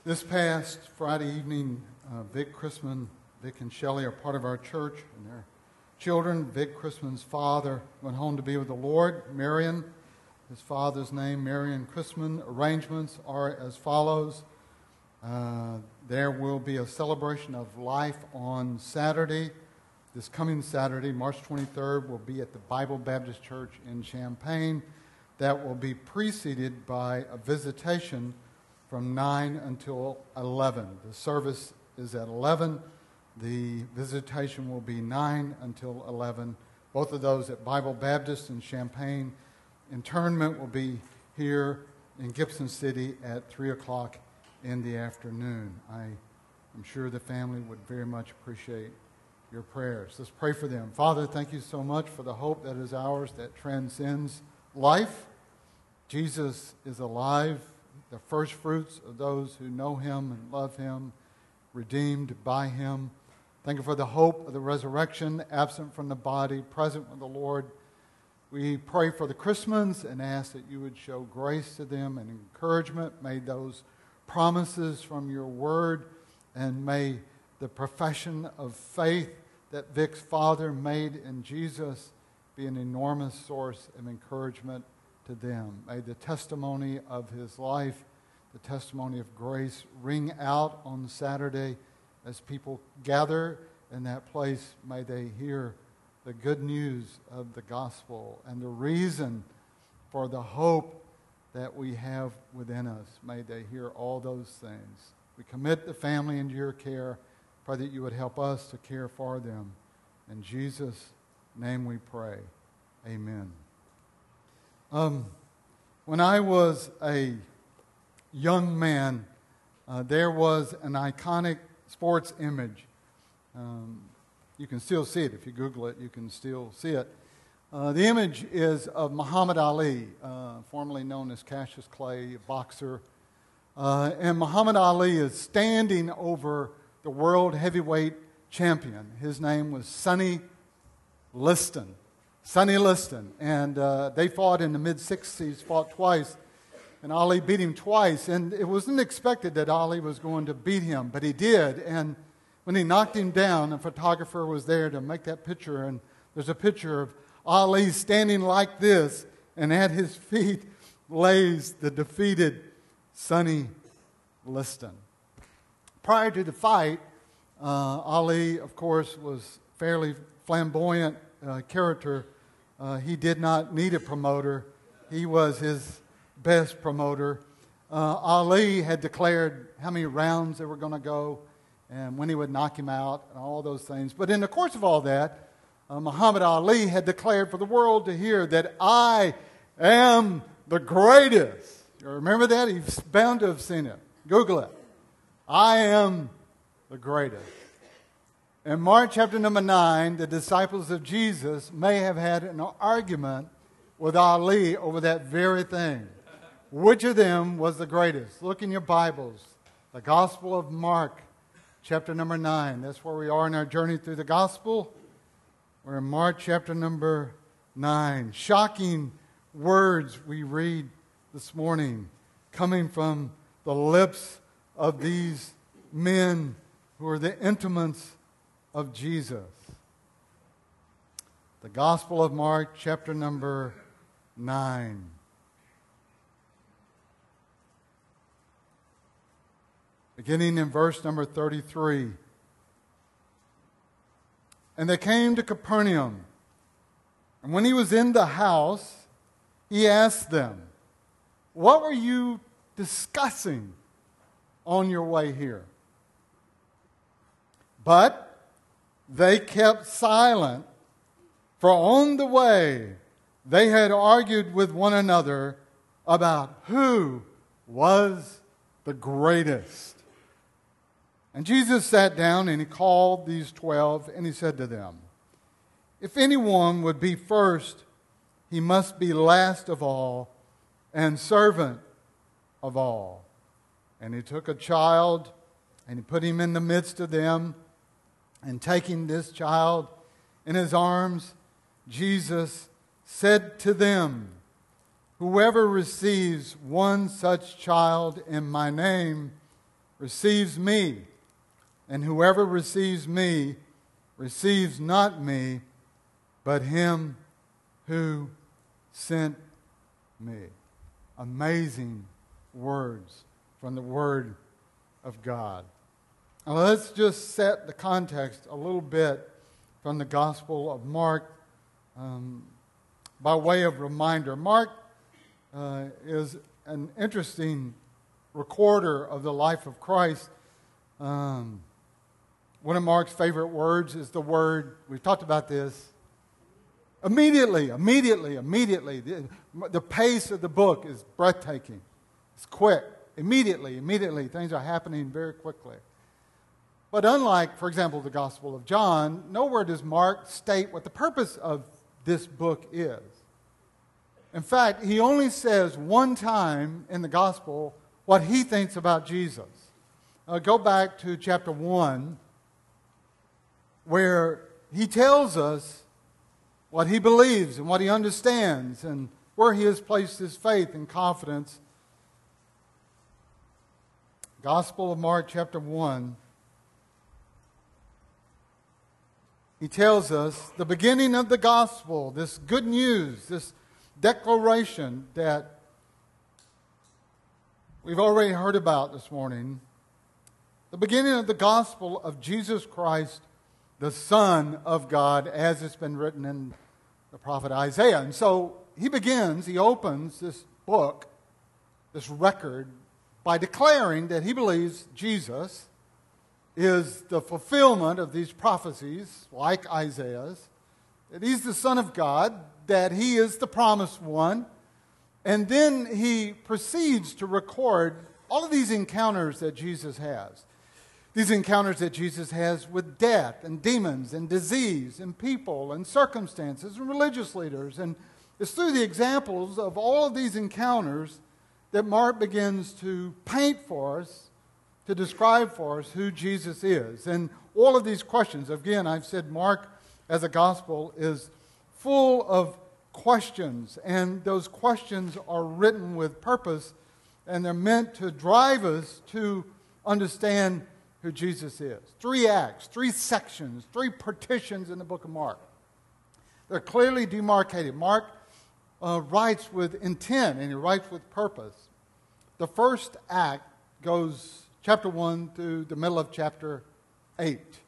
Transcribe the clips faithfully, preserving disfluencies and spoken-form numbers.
This past Friday evening, uh, Vic Chrisman, Vic and Shelley are part of our church, and their children. Vic Chrisman's father went home to be with the Lord. Marion, his father's name, Marion Chrisman. Arrangements are as follows. Uh, there will be a celebration of life on Saturday. This coming Saturday, March twenty-third, will be at the Bible Baptist Church in Champaign. That will be preceded by a visitation from nine until eleven. The service is at eleven. The visitation will be nine until eleven. Both of those at Bible Baptist in Champaign. Internment will be here in Gibson City at three o'clock in the afternoon. I am sure the family would very much appreciate your prayers. Let's pray for them. Father, thank you so much for the hope that is ours that transcends life. Jesus is alive, the first fruits of those who know him and love him, redeemed by him. Thank you for the hope of the resurrection, absent from the body, present with the Lord. We pray for the Chrismans and ask that you would show grace to them and encouragement. May those promises from your word and may the profession of faith that Vic's father made in Jesus be an enormous source of encouragement to them. May the testimony of his life, the testimony of grace, ring out on Saturday as people gather in that place. May they hear the good news of the gospel and the reason for the hope that we have within us. May they hear all those things. We commit the family into your care. Pray that you would help us to care for them. In Jesus' name we pray. Amen. Um, when I was a young man, uh, there was an iconic sports image. Um, you can still see it. If you Google it, you can still see it. Uh, the image is of Muhammad Ali, uh, formerly known as Cassius Clay, a boxer. Uh, and Muhammad Ali is standing over the world heavyweight champion. His name was Sonny Liston. Sonny Liston. And uh, they fought in the mid-sixties, fought twice. And Ali beat him twice. And it wasn't expected that Ali was going to beat him, but he did. And when he knocked him down, a photographer was there to make that picture. And there's a picture of Ali standing like this, and at his feet lays the defeated Sonny Liston. Prior to the fight, uh, Ali, of course, was fairly flamboyant uh, character. Uh, he did not need a promoter. He was his best promoter. Uh, Ali had declared how many rounds they were going to go and when he would knock him out and all those things. But in the course of all that, uh, Muhammad Ali had declared for the world to hear that I am the greatest. You remember that? He's bound to have seen it. Google it. I am the greatest. In Mark chapter number nine, the disciples of Jesus may have had an argument with Ali over that very thing. Which of them was the greatest? Look in your Bibles. The Gospel of Mark, chapter number nine. That's where we are in our journey through the Gospel. We're in Mark chapter number nine. Shocking words we read this morning coming from the lips of these men who are the intimates of Jesus. The Gospel of Mark, chapter number nine. Beginning in verse number thirty-three. And they came to Capernaum. And when he was in the house, he asked them, "What were you discussing on your way here?" But they kept silent, for on the way they had argued with one another about who was the greatest. And Jesus sat down and he called these twelve and he said to them, "If anyone would be first, he must be last of all and servant of all." And he took a child and he put him in the midst of them. And taking this child in his arms, Jesus said to them, "Whoever receives one such child in my name receives me, and whoever receives me receives not me, but him who sent me. Amazing words from the Word of God. Now let's just set the context a little bit from the Gospel of Mark um, by way of reminder. Mark uh, is an interesting recorder of the life of Christ. Um, one of Mark's favorite words is the word, we've talked about this, immediately, immediately, immediately. The, the pace of the book is breathtaking. It's quick. Immediately, immediately. Things are happening very quickly. But unlike, for example, the Gospel of John, nowhere does Mark state what the purpose of this book is. In fact, he only says one time in the Gospel what he thinks about Jesus. Uh, go back to chapter one, where he tells us what he believes and what he understands and where he has placed his faith and confidence. Gospel of Mark, chapter one. He tells us the beginning of the gospel, this good news, this declaration that we've already heard about this morning. The beginning of the gospel of Jesus Christ, the Son of God, as it's been written in the prophet Isaiah. And so he begins, he opens this book, this record, by declaring that he believes Jesus is the fulfillment of these prophecies, like Isaiah's, that he's the Son of God, that he is the promised one. And then he proceeds to record all of these encounters that Jesus has. These encounters that Jesus has with death and demons and disease and people and circumstances and religious leaders. And it's through the examples of all of these encounters that Mark begins to paint for us, to describe for us who Jesus is. And all of these questions, again, I've said Mark as a gospel is full of questions, and those questions are written with purpose, and they're meant to drive us to understand who Jesus is. Three acts, three sections, three partitions in the book of Mark. They're clearly demarcated. Mark uh, writes with intent, and he writes with purpose. The first act goes chapter one through the middle of chapter eight.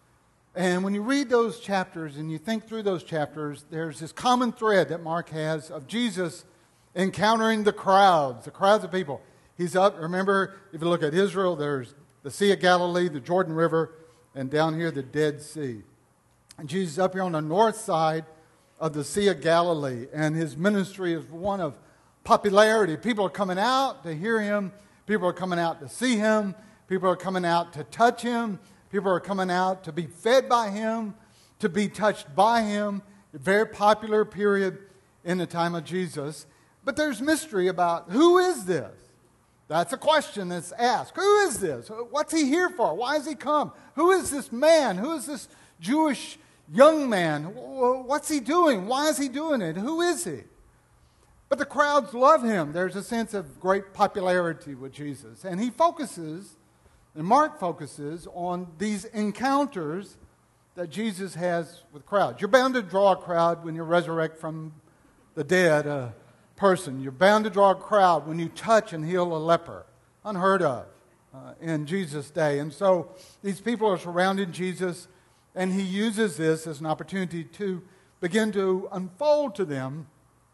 And when you read those chapters and you think through those chapters, there's this common thread that Mark has of Jesus encountering the crowds, the crowds of people. He's up, remember, if you look at Israel, there's the Sea of Galilee, the Jordan River, and down here the Dead Sea. And Jesus is up here on the north side of the Sea of Galilee, and his ministry is one of popularity. People are coming out to hear him. People are coming out to see him. People are coming out to touch him. People are coming out to be fed by him, to be touched by him. A very popular period in the time of Jesus. But there's mystery about who is this? That's a question that's asked. Who is this? What's he here for? Why has he come? Who is this man? Who is this Jewish young man? What's he doing? Why is he doing it? Who is he? But the crowds love him. There's a sense of great popularity with Jesus. And he focuses, and Mark focuses, on these encounters that Jesus has with crowds. You're bound to draw a crowd when you resurrect from the dead a person. You're bound to draw a crowd when you touch and heal a leper. Unheard of uh, in Jesus' day. And so these people are surrounding Jesus, and he uses this as an opportunity to begin to unfold to them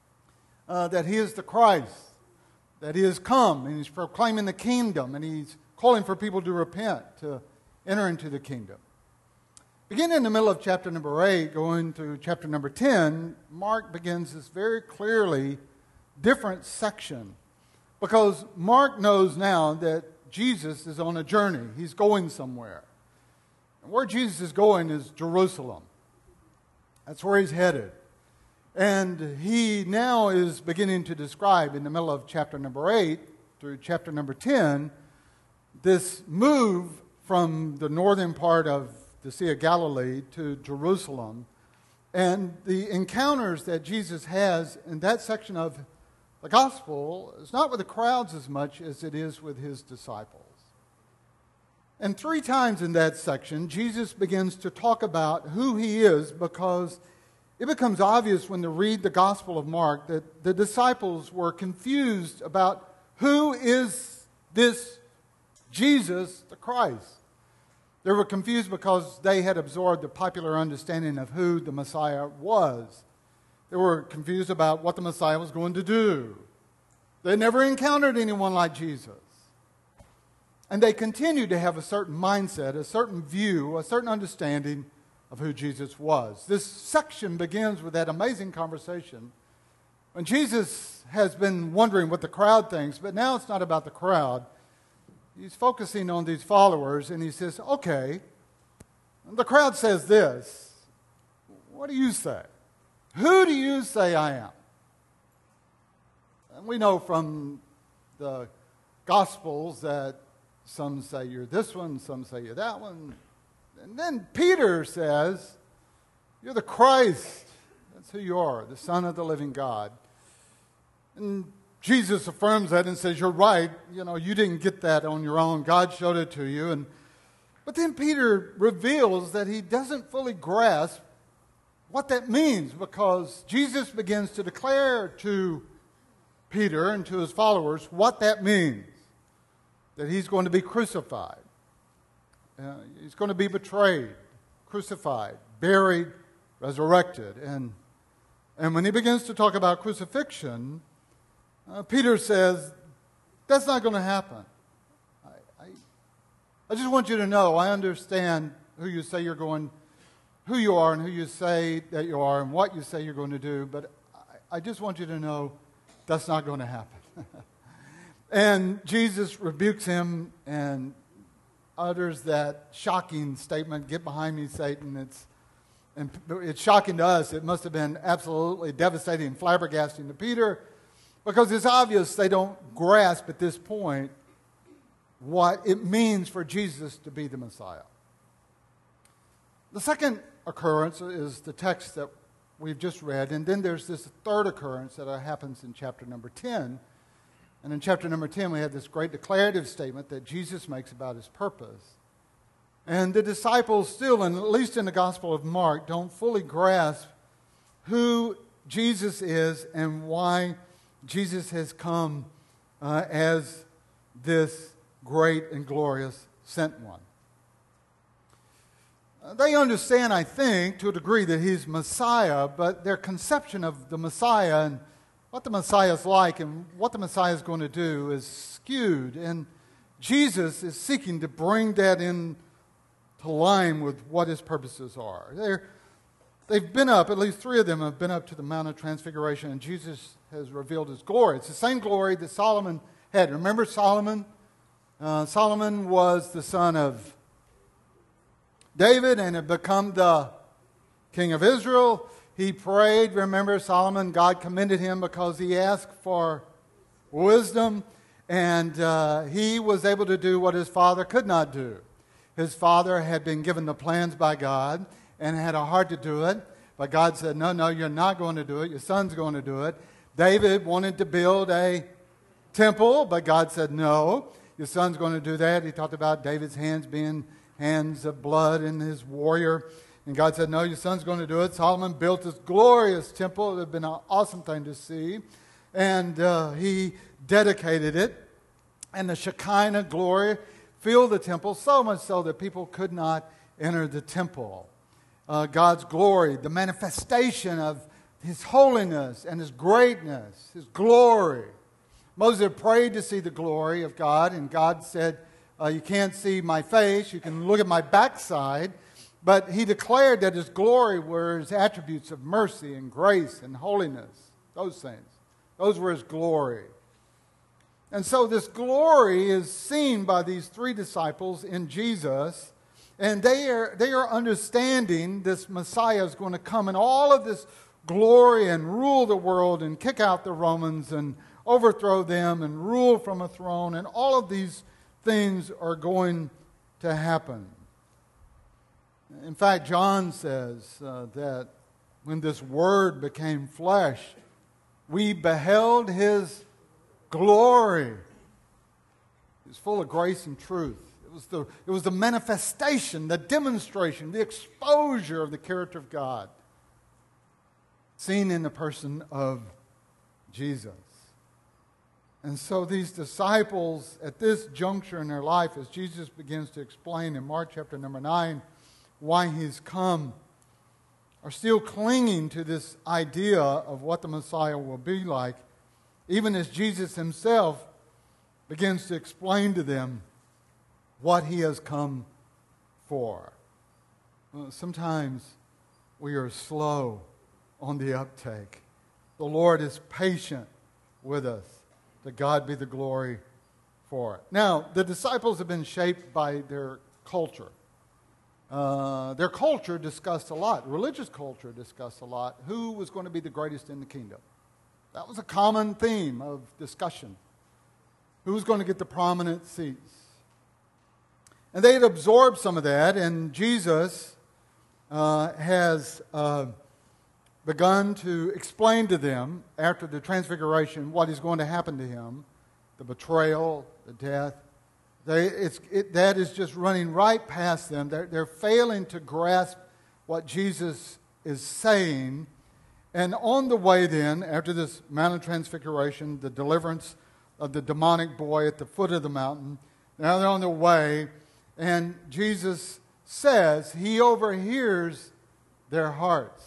Uh, that he is the Christ, that he has come, and he's proclaiming the kingdom, and he's calling for people to repent, to enter into the kingdom. Beginning in the middle of chapter number eight, going through chapter number ten, Mark begins this very clearly different section, because Mark knows now that Jesus is on a journey. He's going somewhere. And where Jesus is going is Jerusalem. That's where he's headed. And he now is beginning to describe in the middle of chapter number eight through chapter number ten this move from the northern part of the Sea of Galilee to Jerusalem, and the encounters that Jesus has in that section of the gospel is not with the crowds as much as it is with his disciples. And three times in that section, Jesus begins to talk about who he is, because it becomes obvious when they read the Gospel of Mark that the disciples were confused about who is this Jesus the Christ. They were confused because they had absorbed the popular understanding of who the Messiah was. They were confused about what the Messiah was going to do. They never encountered anyone like Jesus. And they continued to have a certain mindset, a certain view, a certain understanding of who Jesus was. This section begins with that amazing conversation when Jesus has been wondering what the crowd thinks, but now it's not about the crowd. He's focusing on these followers, and he says, okay, the crowd says this. What do you say? Who do you say I am? And we know from the Gospels that some say you're this one, some say you're that one. And then Peter says, you're the Christ. That's who you are, the Son of the living God. And Jesus affirms that and says, you're right. You know, you didn't get that on your own. God showed it to you. And but then Peter reveals that he doesn't fully grasp what that means, because Jesus begins to declare to Peter and to his followers what that means. That he's going to be crucified. Uh, he's going to be betrayed, crucified, buried, resurrected. And, and when he begins to talk about crucifixion, uh, Peter says, that's not going to happen. I, I, I just want you to know, I understand who you say you're going, who you are and who you say that you are and what you say you're going to do, but I, I just want you to know that's not going to happen. And Jesus rebukes him and utters that shocking statement, get behind me, Satan. It's, and it's shocking to us. It must have been absolutely devastating and flabbergasting to Peter, because it's obvious they don't grasp at this point what it means for Jesus to be the Messiah. The second occurrence is the text that we've just read, and then there's this third occurrence that happens in chapter number ten. And in chapter number ten, we have this great declarative statement that Jesus makes about his purpose. And the disciples still, and at least in the Gospel of Mark, don't fully grasp who Jesus is and why Jesus has come uh, as this great and glorious sent one. Uh, they understand, I think, to a degree that he's Messiah, but their conception of the Messiah and what the Messiah is like and what the Messiah is going to do is skewed. And Jesus is seeking to bring that in to line with what his purposes are. They're, they've been up, at least three of them have been up to the Mount of Transfiguration, and Jesus has revealed his glory. It's the same glory that Solomon had. Remember Solomon? Uh, Solomon was the son of David and had become the king of Israel. He prayed, remember Solomon, God commended him because he asked for wisdom, and uh, he was able to do what his father could not do. His father had been given the plans by God and had a heart to do it, but God said, no, no, you're not going to do it. Your son's going to do it. David wanted to build a temple, but God said, no, your son's going to do that. He talked about David's hands being hands of blood and his warrior. And God said, no, your son's going to do it. Solomon built this glorious temple. It would have been an awesome thing to see. And uh, he dedicated it. And the Shekinah glory filled the temple, so much so that people could not enter the temple. Uh, God's glory, the manifestation of his holiness and his greatness, his glory. Moses had prayed to see the glory of God, and God said, uh, you can't see my face, you can look at my backside. But he declared that his glory were his attributes of mercy and grace and holiness. Those things. Those were his glory. And so this glory is seen by these three disciples in Jesus. And they are, they are understanding this Messiah is going to come in all of this glory and rule the world and kick out the Romans and overthrow them and rule from a throne. And all of these things are going to happen. In fact, John says uh, that when this Word became flesh, we beheld his glory. He was full of grace and truth. It was the, it was the manifestation, the demonstration, the exposure of the character of God seen in the person of Jesus. And so these disciples, at this juncture in their life, as Jesus begins to explain in Mark chapter number nine why he's come, are still clinging to this idea of what the Messiah will be like, even as Jesus himself begins to explain to them what he has come for. Well, sometimes we are slow on the uptake. The Lord is patient with us. To God be the glory for it. Now, the disciples have been shaped by their culture. Uh, their culture discussed a lot. Religious culture discussed a lot. Who was going to be the greatest in the kingdom? That was a common theme of discussion. Who's going to get the prominent seats? And they had absorbed some of that, and Jesus uh, has uh, begun to explain to them, after the transfiguration, what is going to happen to him, the betrayal, the death. They, it's, it, that is just running right past them. They're, they're failing to grasp what Jesus is saying. And on the way then, after this Mount of Transfiguration, the deliverance of the demonic boy at the foot of the mountain, now they're on their way, and Jesus says he overhears their hearts.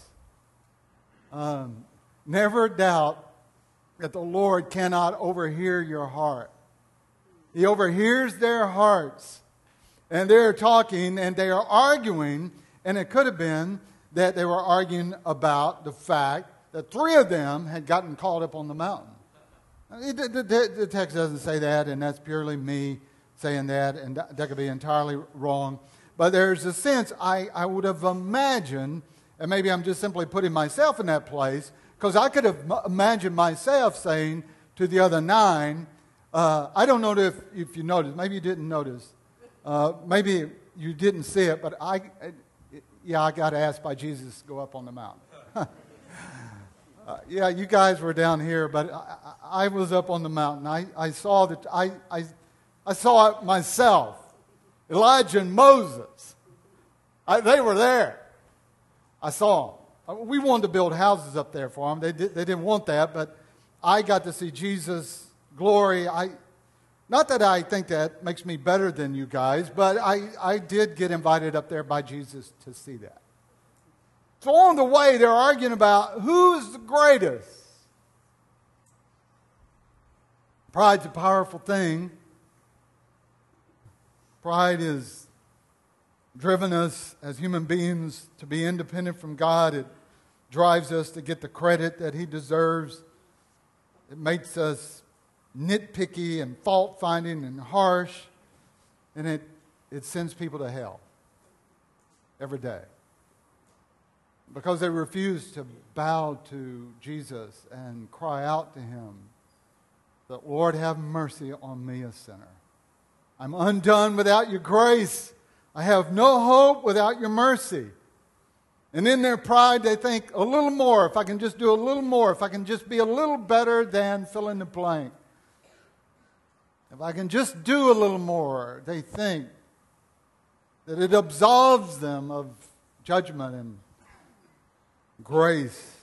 Um, never doubt that the Lord cannot overhear your heart. He overhears their hearts. And they're talking and they are arguing, and it could have been that they were arguing about the fact that three of them had gotten caught up on the mountain. It, the, the, the text doesn't say that, and that's purely me saying that, and that, that could be entirely wrong. But there's a sense I, I would have imagined, and maybe I'm just simply putting myself in that place, because I could have imagined myself saying to the other nine, uh, I don't know if, if you noticed, maybe you didn't notice, uh, maybe you didn't see it, but I, yeah, I got asked by Jesus to go up on the mountain. uh, yeah, you guys were down here, but I, I was up on the mountain. I, I saw that, I, I, I saw it myself. Elijah and Moses, I, they were there. I saw them. We wanted to build houses up there for them. They, did, they didn't want that, but I got to see Jesus' glory. I, not that I think that makes me better than you guys, but I, I did get invited up there by Jesus to see that. So on the way, they're arguing about who's the greatest. Pride's a powerful thing. Pride has driven us as human beings to be independent from God. It drives us to get the credit that He deserves. It makes us nitpicky and fault-finding and harsh. And it, it sends people to hell every day. Because they refuse to bow to Jesus and cry out to Him that, Lord, have mercy on me, a sinner. I'm undone without your grace. I have no hope without your mercy. And in their pride, they think a little more. If I can just do a little more. If I can just be a little better than fill in the blank. If I can just do a little more, they think that it absolves them of judgment and grace.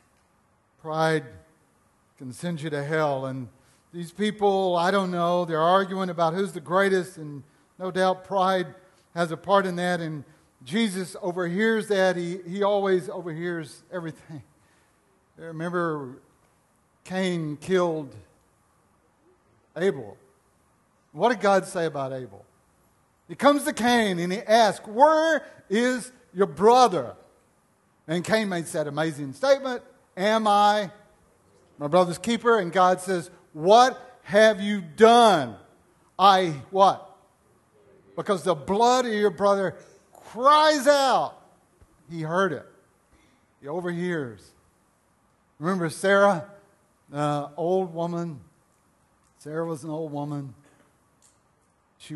Pride can send you to hell. And these people, I don't know, they're arguing about who's the greatest, and no doubt pride has a part in that, and Jesus overhears that. He, he always overhears everything. Remember, Cain killed Abel. What did God say about Abel? He comes to Cain and he asks, where is your brother? And Cain makes that amazing statement, am I my brother's keeper? And God says, what have you done? I, what? Because the blood of your brother cries out. He heard it. He overhears. Remember Sarah, uh, old woman. Sarah was an old woman. She,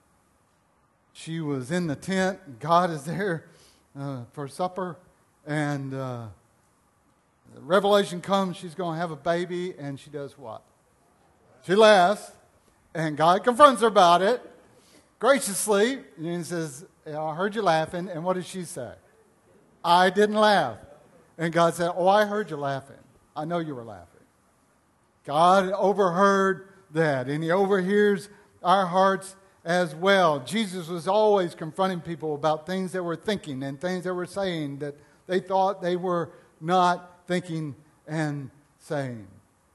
she was in the tent. God is there uh, for supper. And uh, Revelation comes, she's going to have a baby, and she does what? She laughs, and God confronts her about it. graciously, and he says, I heard you laughing. And what did she say? I didn't laugh. And God said, oh, I heard you laughing. I know you were laughing. God overheard that, and he overhears our hearts as well. Jesus was always confronting people about things they were thinking and things they were saying that they thought they were not thinking and saying.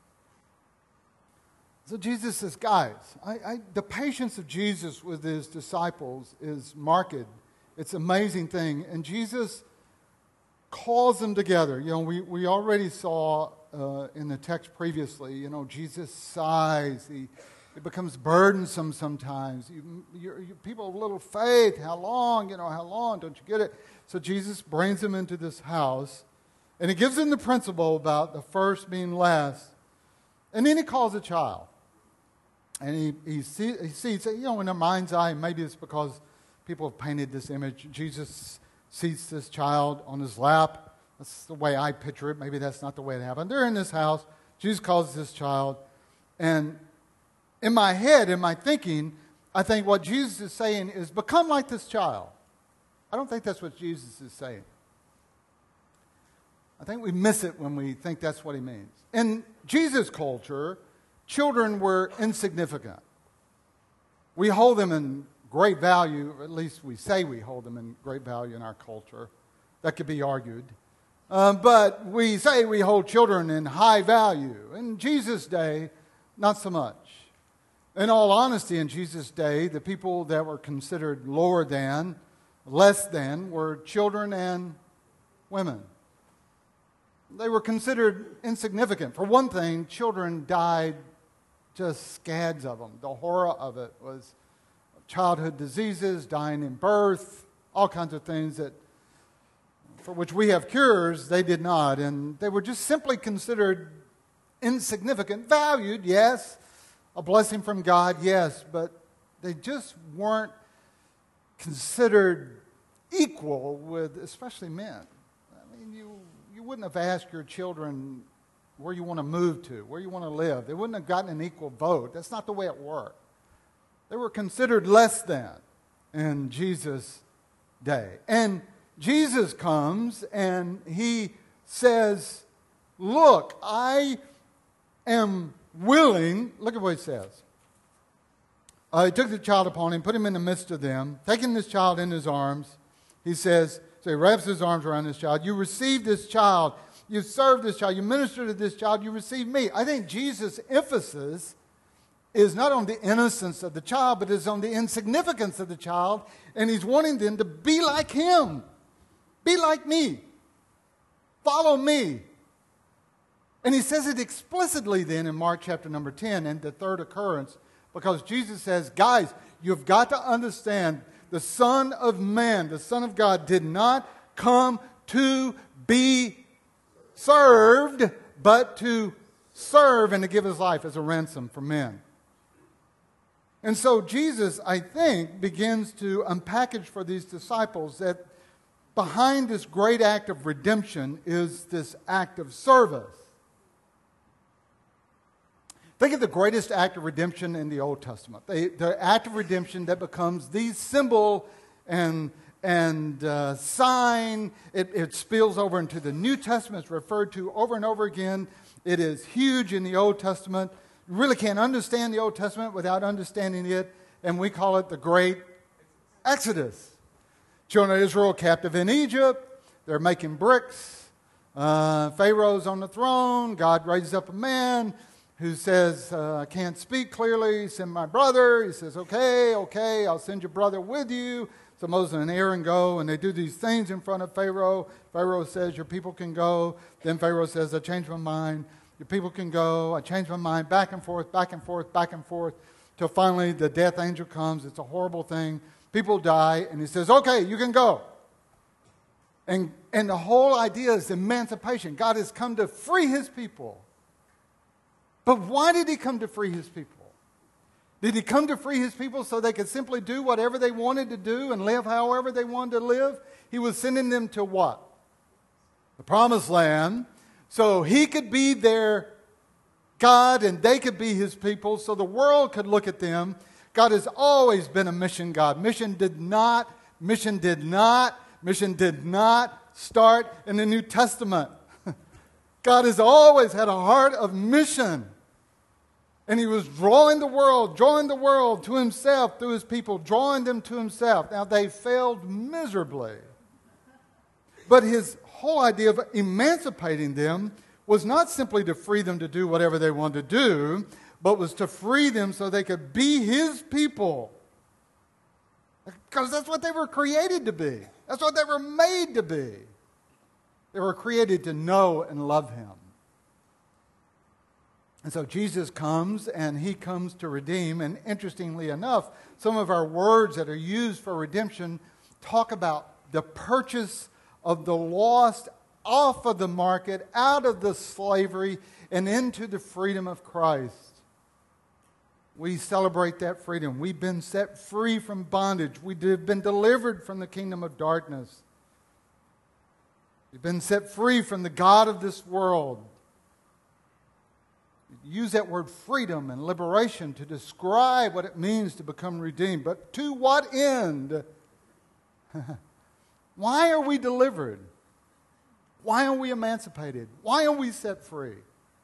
So Jesus says, guys, I, I, the patience of Jesus with his disciples is marked. It's an amazing thing. And Jesus calls them together. You know, we, we already saw uh, in the text previously, you know, Jesus sighs. He, it becomes burdensome sometimes. You, you, you, people of little faith, how long, you know, how long, don't you get it? So Jesus brings them into this house, and he gives them the principle about the first being last. And then he calls a child. And he, he, see, he sees, you know, in their mind's eye, maybe it's because people have painted this image. Jesus seats this child on his lap. That's the way I picture it. Maybe that's not the way it happened. They're in this house. Jesus calls this child. And in my head, in my thinking, I think what Jesus is saying is, become like this child. I don't think that's what Jesus is saying. I think we miss it when we think that's what he means. In Jesus' culture, children were insignificant. We hold them in great value, or at least we say we hold them in great value in our culture. That could be argued. Um, but we say we hold children in high value. In Jesus' day, not so much. In all honesty, in Jesus' day, the people that were considered lower than, less than, were children and women. They were considered insignificant. For one thing, children died, just scads of them. The horror of it was childhood diseases, dying in birth, all kinds of things that for which we have cures, they did not. And they were just simply considered insignificant. Valued, yes. A blessing from God, yes. But they just weren't considered equal with especially men. I mean, you, you wouldn't have asked your children where you want to move to, where you want to live. They wouldn't have gotten an equal vote. That's not the way it worked. They were considered less than in Jesus' day. And Jesus comes and he says, look, I am willing. Look at what he says. Uh, he took the child upon him, put him in the midst of them, taking this child in his arms. He says, so he wraps his arms around this child. You received this child. You served this child. You ministered to this child. You received me. I think Jesus' emphasis is not on the innocence of the child, but is on the insignificance of the child. And he's wanting them to be like him. Be like me. Follow me. And he says it explicitly then in Mark chapter number ten, and the third occurrence, because Jesus says, guys, you've got to understand the Son of Man, the Son of God, did not come to be served, but to serve and to give his life as a ransom for men. And so Jesus, I think, begins to unpackage for these disciples that behind this great act of redemption is this act of service. Think of the greatest act of redemption in the Old Testament. The, the act of redemption that becomes the symbol and, and uh, sign. It, it spills over into the New Testament. It's referred to over and over again. It is huge in the Old Testament. You really can't understand the Old Testament without understanding it. And we call it the Great Exodus. Children of Israel captive in Egypt. They're making bricks. Uh, Pharaoh's on the throne. God raises up a man who says, uh, I can't speak clearly, send my brother. He says, okay, okay, I'll send your brother with you. So Moses and Aaron go, and they do these things in front of Pharaoh. Pharaoh says, your people can go. Then Pharaoh says, I changed my mind. Your people can go. I changed my mind. Back and forth, back and forth, back and forth, till finally the death angel comes. It's a horrible thing. People die, and he says, okay, you can go. And, and the whole idea is emancipation. God has come to free his people. But why did he come to free his people? Did he come to free his people so they could simply do whatever they wanted to do and live however they wanted to live? He was sending them to what? The promised land. So he could be their God and they could be his people. So the world could look at them, God has always been a mission God. Mission did not, mission did not, mission did not start in the New Testament. God has always had a heart of mission. And he was drawing the world, drawing the world to himself through his people, drawing them to himself. Now, they failed miserably. But his whole idea of emancipating them was not simply to free them to do whatever they wanted to do, but was to free them so they could be his people. Because that's what they were created to be. That's what they were made to be. They were created to know and love him. And so Jesus comes, and he comes to redeem. And interestingly enough, some of our words that are used for redemption talk about the purchase of the lost off of the market, out of the slavery, and into the freedom of Christ. We celebrate that freedom. We've been set free from bondage. We've been delivered from the kingdom of darkness. We've been set free from the god of this world. Use that word freedom and liberation to describe what it means to become redeemed. But to what end? Why are we delivered? Why are we emancipated? Why are we set free?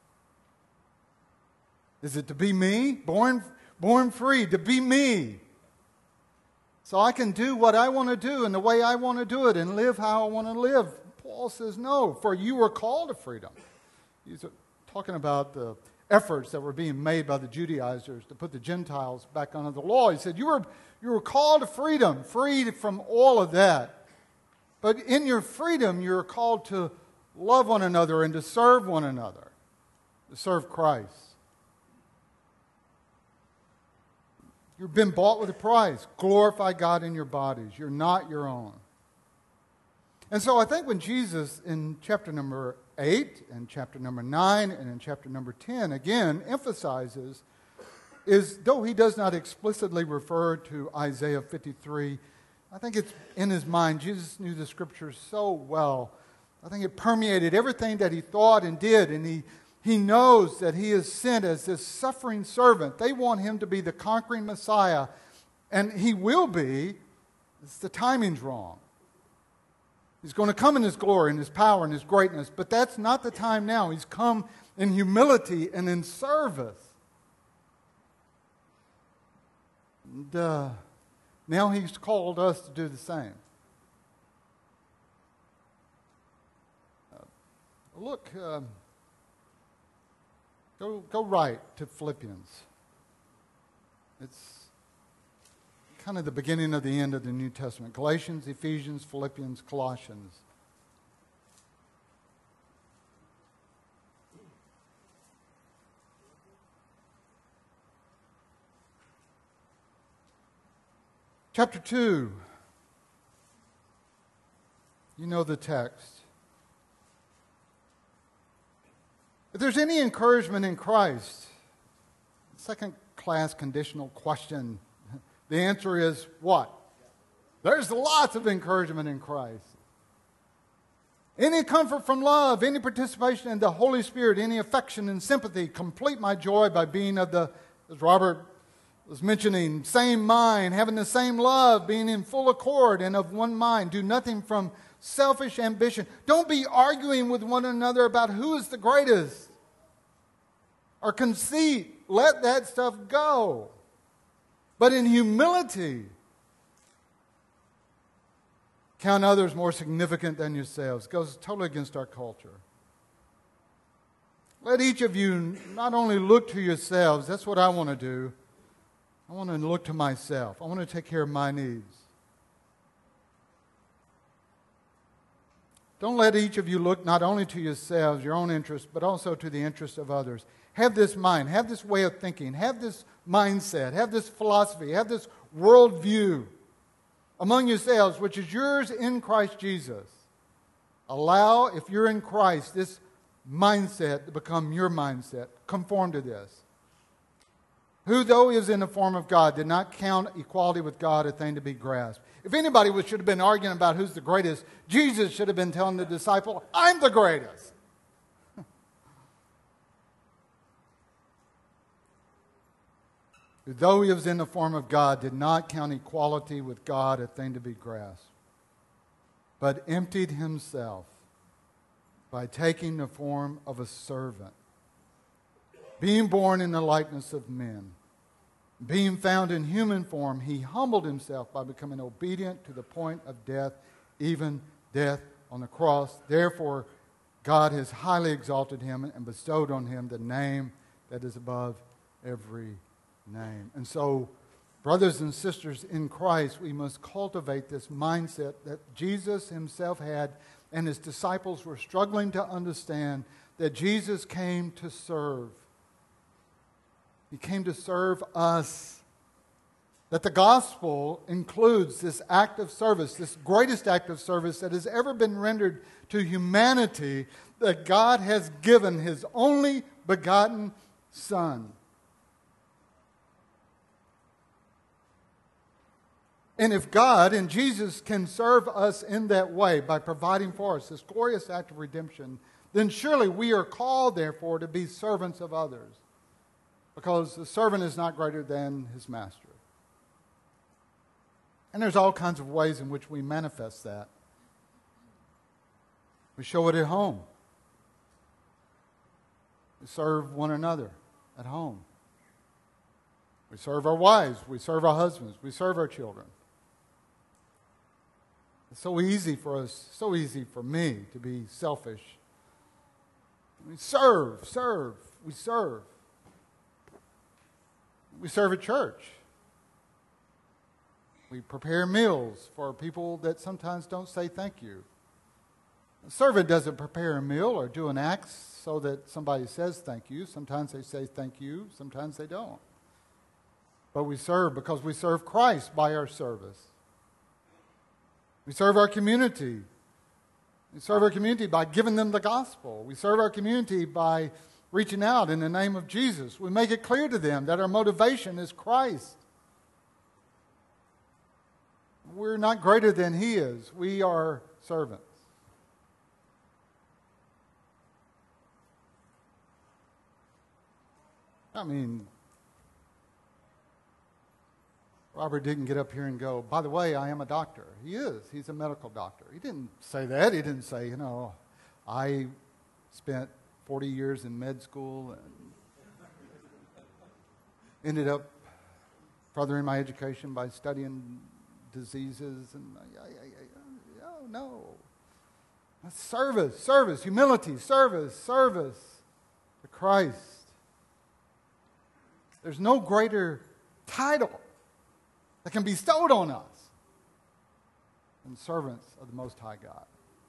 Is it to be me? Born, born free, to be me. So I can do what I want to do in the way I want to do it and live how I want to live. Paul says, no, for you were called to freedom. He's talking about the efforts that were being made by the Judaizers to put the Gentiles back under the law. He said, you were, you were called to freedom, freed from all of that. But in your freedom, you're called to love one another and to serve one another, to serve Christ. You've been bought with a price. Glorify God in your bodies. You're not your own. And so I think when Jesus, in chapter number eight, and chapter number nine, and in chapter number ten, again, emphasizes, is though he does not explicitly refer to Isaiah fifty-three, I think it's in his mind. Jesus knew the scriptures so well. I think it permeated everything that he thought and did, and he, he knows that he is sent as this suffering servant. They want him to be the conquering Messiah, and he will be. It's the timing's wrong. He's going to come in his glory and his power and his greatness, but that's not the time now. He's come in humility and in service. And uh, now he's called us to do the same. Uh, look, uh, go, go right to Philippians. It's kind of the beginning of the end of the New Testament. Galatians, Ephesians, Philippians, Colossians. Chapter two. You know the text. If there's any encouragement in Christ, second class conditional question. The answer is what? There's lots of encouragement in Christ. Any comfort from love, any participation in the Holy Spirit, any affection and sympathy, complete my joy by being of the, as Robert was mentioning, same mind, having the same love, being in full accord and of one mind. Do nothing from selfish ambition. Don't be arguing with one another about who is the greatest or conceit. Let that stuff go. But in humility, count others more significant than yourselves. It goes totally against our culture. Let each of you not only look to yourselves, that's what I want to do. I want to look to myself. I want to take care of my needs. Don't let each of you look not only to yourselves, your own interests, but also to the interests of others. Have this mind, have this way of thinking, have this mindset, have this philosophy, have this worldview among yourselves, which is yours in Christ Jesus. Allow, if you're in Christ, this mindset to become your mindset. Conform to this. Who, though he is in the form of God, did not count equality with God a thing to be grasped. If anybody should have been arguing about who's the greatest, Jesus should have been telling the disciple, I'm the greatest. who, though he was in the form of God, did not count equality with God a thing to be grasped, but emptied himself by taking the form of a servant, being born in the likeness of men. Being found in human form, he humbled himself by becoming obedient to the point of death, even death on the cross. Therefore, God has highly exalted him and bestowed on him the name that is above every name. And so, brothers and sisters in Christ, we must cultivate this mindset that Jesus himself had and his disciples were struggling to understand, that Jesus came to serve. He came to serve us. That the gospel includes this act of service, this greatest act of service that has ever been rendered to humanity, that God has given his only begotten Son. And if God and Jesus can serve us in that way by providing for us this glorious act of redemption, then surely we are called, therefore, to be servants of others. Because the servant is not greater than his master. And there's all kinds of ways in which we manifest that. We show it at home. We serve one another at home. We serve our wives. We serve our husbands. We serve our children. It's so easy for us, so easy for me to be selfish. We serve, serve, we serve. We serve at church. We prepare meals for people that sometimes don't say thank you. A servant doesn't prepare a meal or do an act so that somebody says thank you. Sometimes they say thank you, sometimes they don't. But we serve because we serve Christ by our service. We serve our community. We serve our community by giving them the gospel. We serve our community by reaching out in the name of Jesus. We make it clear to them that our motivation is Christ. We're not greater than he is. We are servants. I mean, Robert didn't get up here and go, by the way, I am a doctor. He is. He's a medical doctor. He didn't say that. He didn't say, you know, I spent forty years in med school and ended up furthering my education by studying diseases. And I, I, I, oh, no. That's service, service, humility, service, service to Christ. There's no greater title that can be bestowed on us than servants of the Most High God.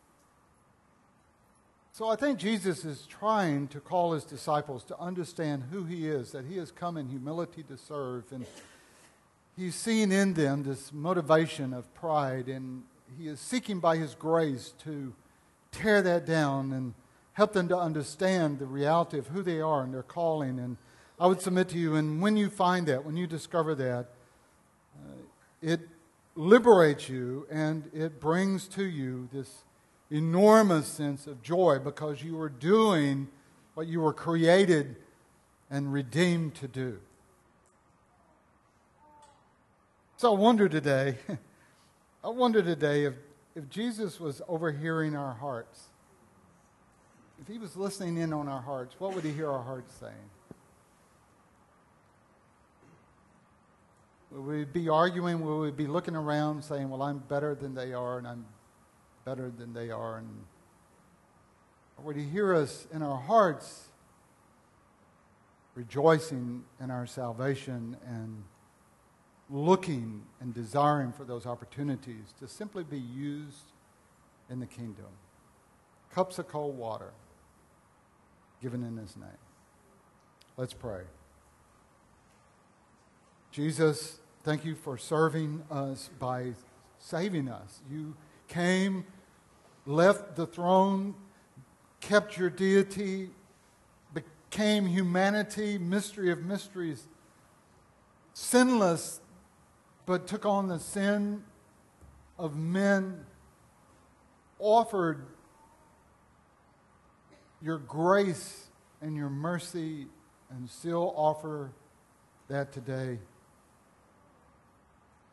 So I think Jesus is trying to call his disciples to understand who he is, that he has come in humility to serve, and he's seen in them this motivation of pride, and he is seeking by his grace to tear that down and help them to understand the reality of who they are and their calling. And I would submit to you, and when you find that, when you discover that, uh, it liberates you and it brings to you this enormous sense of joy because you are doing what you were created and redeemed to do. So I wonder today, I wonder today if, if Jesus was overhearing our hearts, if he was listening in on our hearts, what would he hear our hearts saying? Would we be arguing? Would we be looking around saying, well, I'm better than they are and I'm better than they are? And or would he hear us in our hearts rejoicing in our salvation and looking and desiring for those opportunities to simply be used in the kingdom? Cups of cold water given in his name. Let's pray. Jesus, thank you for serving us by saving us. You came, left the throne, kept your deity, became humanity, mystery of mysteries, sinless, but took on the sin of men, offered your grace and your mercy, and still offer that today.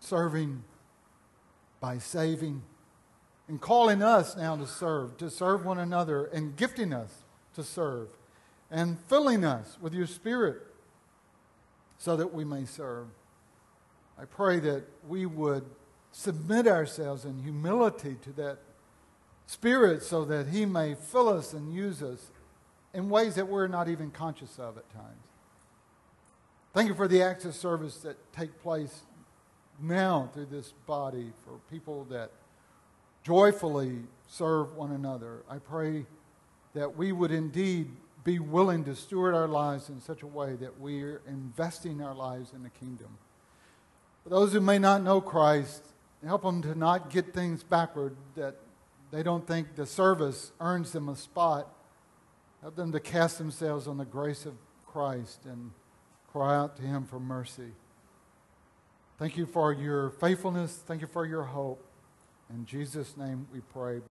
serving, by saving, and calling us now to serve, to serve one another, and gifting us to serve, and filling us with your Spirit so that we may serve. I pray that we would submit ourselves in humility to that Spirit so that He may fill us and use us in ways that we're not even conscious of at times. Thank you for the acts of service that take place now through this body for people that joyfully serve one another. I pray that we would indeed be willing to steward our lives in such a way that we are investing our lives in the kingdom. For those who may not know Christ, help them to not get things backward, that they don't think the service earns them a spot. Help them to cast themselves on the grace of Christ and cry out to Him for mercy. Thank you for your faithfulness. Thank you for your hope. In Jesus' name we pray.